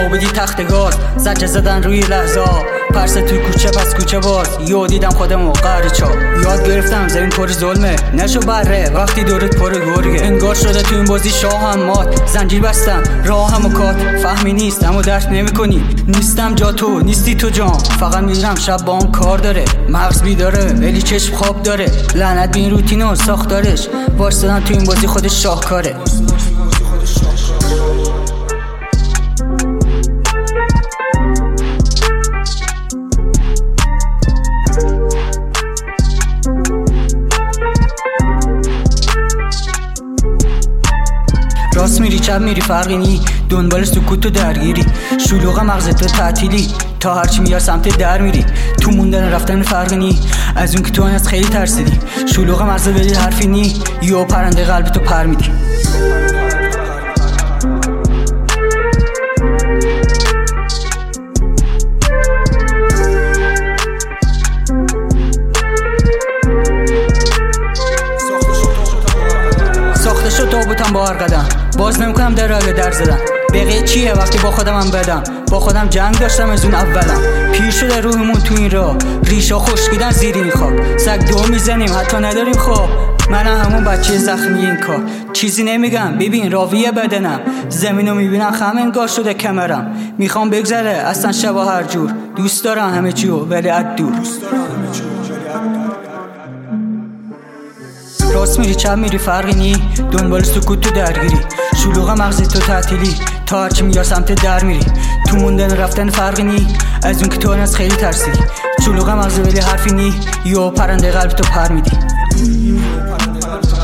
بدی تخت گاز زجه زدن روی لحظه پرس توی کوچه پس کوچه باز یو دیدم خودمو قهر چا یاد گرفتم زمین پر ظلمه نشو بره وقتی دورت پر گرگه انگار شده تو این بازی شاهم مات زنجیر بستم راهم و کات فهمی نیست اما درک نمی کنی نیستم جا تو نیستی تو جام فقط میدونم شب با هم کار داره مغز بیداره ولی چشم خواب داره لعنت به این روتین و ساختارش واسدادن تو این بازی خودش شاهکاره راست میری چپ میری فرقی نی دنبال سکوت و درگیری شلوغ مغزت تو تعطیلی تا هرچی میار سمت در میری تو موندن رفتن فرقی نی از اون که تو از خیلی ترسیدی شلوغ مغزت ولی حرفی نی یو پرنده قلب تو پر میدی ساخته شد تابوتم با هر قدم باز نمیکنم در راه در زدن بقیه چیه وقتی با خودم هم بدم با خودم جنگ داشتم از اون اولم پیر شده روحمون تو این راه ریشا خشکیدن زیر این خاک سگ دو میزنیم حتی نداریم خواب منم همون بچه زخمی این کار چیزی نمیگم ببین راویه بدنم زمینو میبینم خم انگار شده کمرم میخوام بگذره اصلا شبا هر جور دوست دارم همه چیو ولی از دور راست میری چپ میری فرقی نی دنبال سکوت تو درگیری شلوغ مغزت تو تعطیلی تا هرچی میار سمت در میری تو موندن رفتن فرقی نی از اون که تو از خیلی ترسیدی شلوغ مغزت ولی حرفی نی یو پرنده قلب تو پر میدی